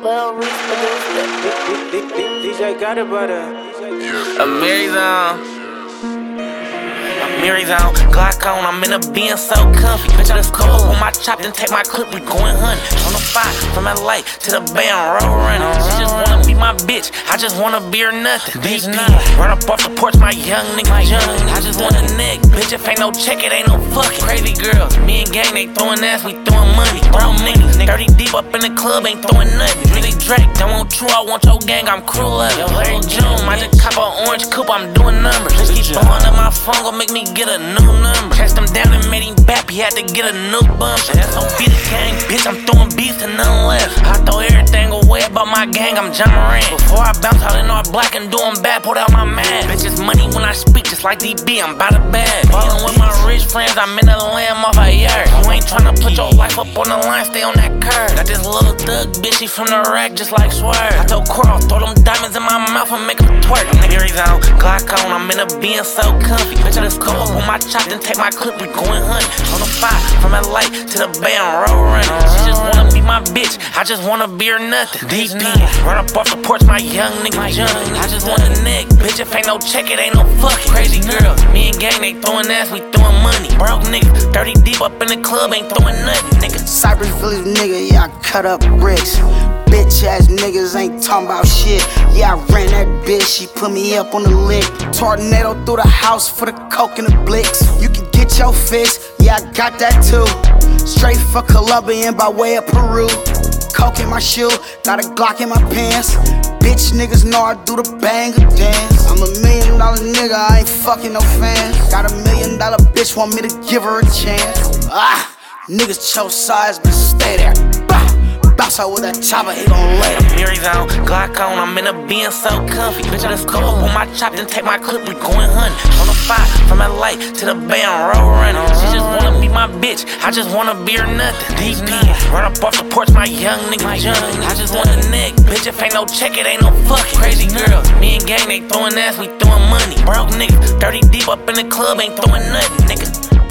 Lil Reese produced it. DJ got it, butter. A Mary's on, Glock on, I'm in a Benz so comfy. Bitch, I just come up on my chop, then take my clip, we going hunting. On the 5, from LA to the Bay, I'm road running. She just wanna be my bitch, I just wanna be her nothing. BP, run up off the porch, my young nigga young. I just want a neck, bitch, if ain't no check, it ain't no fucking. Crazy girls, me and gang, they throwing ass, we throwing money. Brown niggas, 30 deep up in the club, ain't throwing nothing. Really Drake, don't want true, I want your gang, I'm cruel up. Yo, Larry June, I just cop an orange coupe, I'm doing numbers. Just keep blowing up my phone, gon' make me get a new number. Chased him down and made him back, he had to get a new bumper. That's on be the gang, bitch, I'm throwing beats and nothing left. I throw everything away about my gang, I'm John Moran. Before I bounce out in all black and do them bad, pulled out my mask. Bitch, it's money when I speak, just like DB, I'm by the bag. Ballin' with my rich friends, I'm in the lamb off a yard. You ain't tryna put your life up on the line, stay on that curve. Got this little thug bitch, she from the rack, just like Swerve. I told Coral, throw them diamonds in my mouth and make them twerk. Niggas on, Glock on, I'm in a Benz so comfy. Bitch, I just come up on my chop, then take my clip, we going hunting. On the 5, from LA to the Bay, I'm road running. She just wanna be my bitch, I just wanna be her nothing. DP, run up off the porch, my young nigga young. I just want a neck, bitch, if ain't no check, it ain't no fucking. Crazy girls, me and gang, they throwing ass, we throwing money. Broke niggas, 30 deep up in the club, ain't throwing nothing, nigga. Cypress Village nigga, yeah, I cut up bricks. Bitch ass niggas ain't talking about shit. Yeah, I ran that bitch, she put me up on the lick. Tornado through the house for the coke and the blicks. You can get your fix, yeah, I got that too. Straight for Colombian by way of Peru. Coke in my shoe, got a Glock in my pants. Bitch niggas know I do the banger dance. I'm $1 million nigga, I ain't fucking no fans. Got $1 million bitch, want me to give her a chance. Niggas chose sides, but stay there. Bounce out with that chopper, he gon' lay. Mary's on, Glock on, I'm in a Benz so comfy. Bitch, I just come up on my chop, then take my clip, we going hunting. On the 5, from LA to the Bay, I'm road running. She just wanna be my bitch, I just wanna be her nothing. DP, run up off the porch, my young nigga young. I just want a neck, bitch, if ain't no check, it ain't no fucking. Crazy girls, me and gang, they throwing ass, we throwing money. Broke niggas, 30 deep up in the club, ain't throwing nothing, nigga.